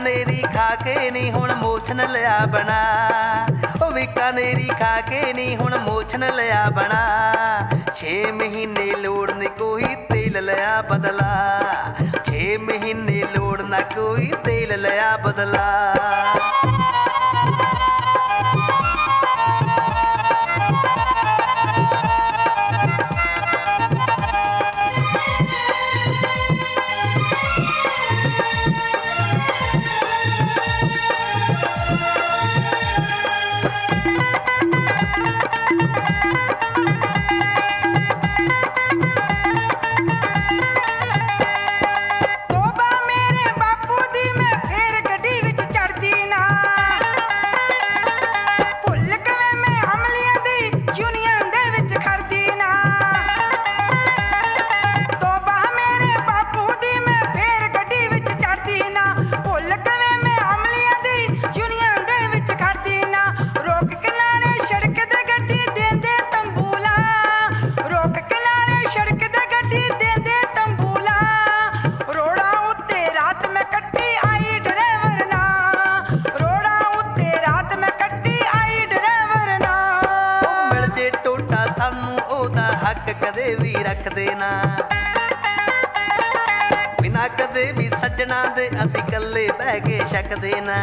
बीकानेरी खा के नी हुण मोछन लिया बना, ओ बीकानेरी खा के नी हुण मोछन लिया बना। 6 महीने लोड़ ने कोई तेल लिया बदला, 6 महीने लोड़ ना कोई तेल लिया बदला। कदे भी रख देना बिना कदे भी सजना दे असी कल्ले बह के छक देना।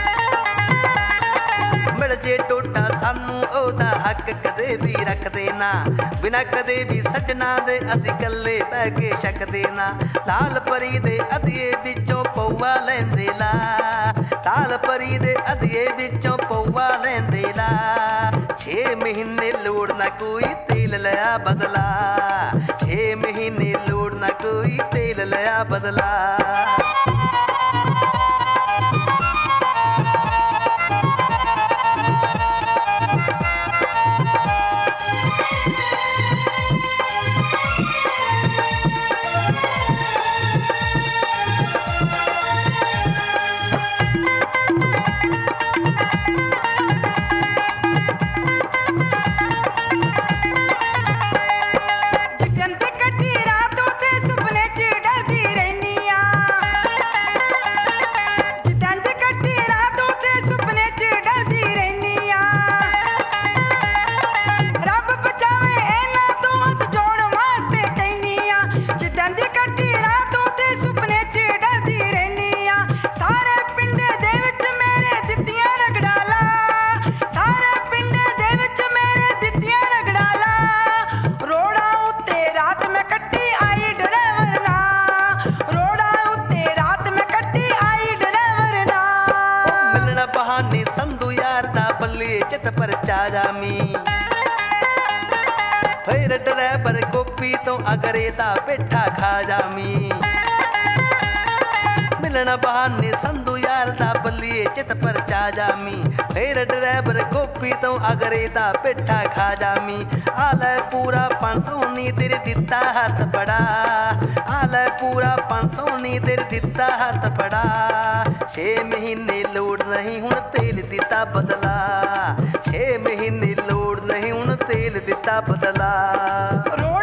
मिल जे टोटा सानू ओदा हक कदे भी रख देना बिना कदे भी सजना दे असी कल्ले बह के छक देना। लाल परी दे अदिए विचों पौआ लैंदे ला, लाल परी दे अदिए विचों पौआ लैंदे ला। 6 महीने लोड़ ना कोई तेल लिया बदला, 6 महीने लोड़ ना कोई तेल लिया बदला। बहाने संधू यार दा बल्ले चित पर चाजामी, फिर ड्राइवर गोपी तो अगरे दा पेठा खा जामी। मिलना बहाने संधू यार दा बल्ले चित पर चाजामी, फिर ड्राइवर गोपी तो अगरे दा पेठा खा जामी। आले पूरा 500 नी तेरे दिता हाथ बड़ा, आले पूरा 500 नी तेरे दिता हाथ बड़ा। 6 महीने लोड़ नहीं हुण तेल दिता बदला, 6 महीने लोड़ नहीं हुण तेल दिता बदला।